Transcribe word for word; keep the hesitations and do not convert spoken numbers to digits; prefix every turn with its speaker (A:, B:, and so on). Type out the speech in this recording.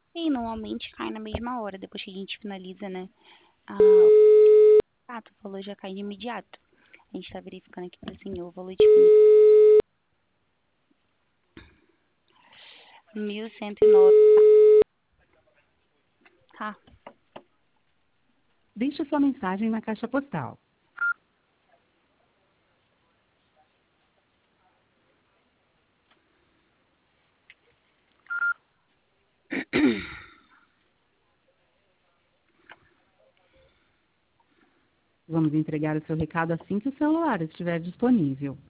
A: E normalmente cai na mesma hora, depois que a gente finaliza, né? Ah, ah, tu falou já cai de imediato. A gente tá verificando aqui para o senhor o valor disponível. mil cento e nove, tá?
B: Deixe sua mensagem na caixa postal. Vamos entregar o seu recado assim que o celular estiver disponível.